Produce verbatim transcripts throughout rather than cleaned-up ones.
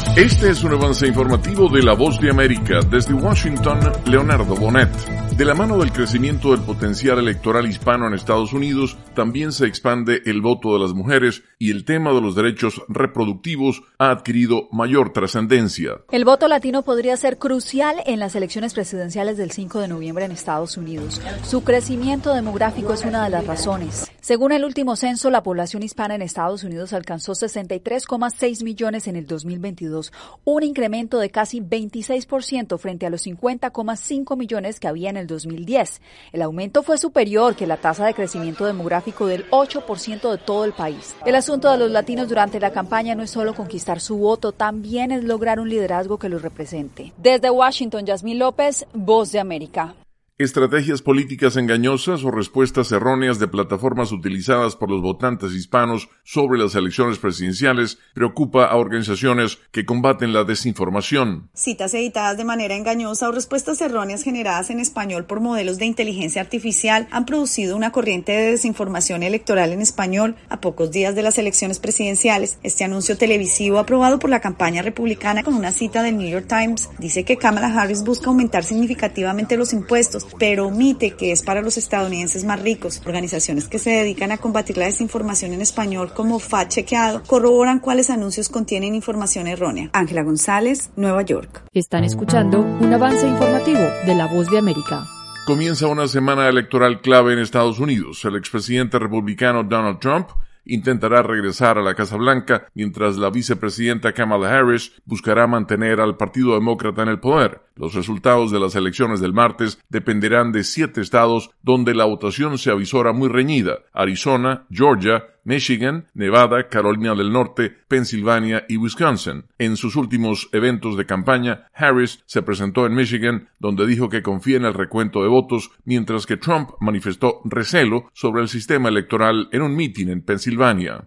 Este es un avance informativo de La Voz de América. Desde Washington, Leonardo Bonet. De la mano del crecimiento del potencial electoral hispano en Estados Unidos, también se expande el voto de las mujeres y el tema de los derechos reproductivos ha adquirido mayor trascendencia. El voto latino podría ser crucial en las elecciones presidenciales del cinco de noviembre en Estados Unidos. Su crecimiento demográfico es una de las razones. Según el último censo, la población hispana en Estados Unidos alcanzó sesenta y tres coma seis millones en el dos mil veintidós, un incremento de casi veintiséis por ciento frente a los cincuenta coma cinco millones que había en el dos mil diez. El aumento fue superior que la tasa de crecimiento demográfico del ocho por ciento de todo el país. El asunto de los latinos durante la campaña no es solo conquistar su voto, también es lograr un liderazgo que los represente. Desde Washington, Yasmín López, Voz de América. Estrategias políticas engañosas o respuestas erróneas de plataformas utilizadas por los votantes hispanos sobre las elecciones presidenciales preocupa a organizaciones que combaten la desinformación. Citas editadas de manera engañosa o respuestas erróneas generadas en español por modelos de inteligencia artificial han producido una corriente de desinformación electoral en español a pocos días de las elecciones presidenciales. Este anuncio televisivo, aprobado por la campaña republicana con una cita del New York Times, dice que Kamala Harris busca aumentar significativamente los impuestos, pero omite que es para los estadounidenses más ricos. Organizaciones que se dedican a combatir la desinformación en español, como Fact Chequeado, corroboran cuáles anuncios contienen información errónea. Ángela González, Nueva York. Están escuchando un avance informativo de La Voz de América. Comienza una semana electoral clave en Estados Unidos. El expresidente republicano Donald Trump intentará regresar a la Casa Blanca, mientras la vicepresidenta Kamala Harris buscará mantener al Partido Demócrata en el poder. Los resultados de las elecciones del martes dependerán de siete estados donde la votación se avisora muy reñida: Arizona, Georgia, Michigan, Nevada, Carolina del Norte, Pensilvania y Wisconsin. En sus últimos eventos de campaña, Harris se presentó en Michigan, donde dijo que confía en el recuento de votos, mientras que Trump manifestó recelo sobre el sistema electoral en un mitin en Pensilvania.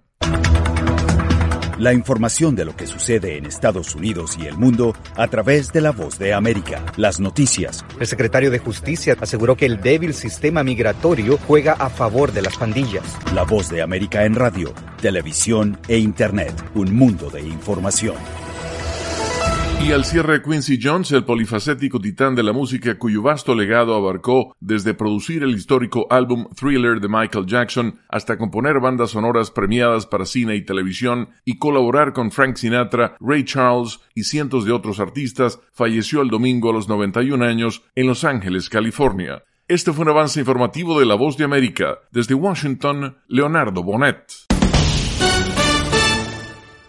La información de lo que sucede en Estados Unidos y el mundo a través de La Voz de América. Las noticias. El secretario de Justicia aseguró que el débil sistema migratorio juega a favor de las pandillas. La Voz de América en radio, televisión e Internet. Un mundo de información. Y al cierre, Quincy Jones, el polifacético titán de la música cuyo vasto legado abarcó desde producir el histórico álbum Thriller de Michael Jackson hasta componer bandas sonoras premiadas para cine y televisión y colaborar con Frank Sinatra, Ray Charles y cientos de otros artistas, falleció el domingo a los noventa y un años en Los Ángeles, California. Este fue un avance informativo de La Voz de América. Desde Washington, Leonardo Bonet.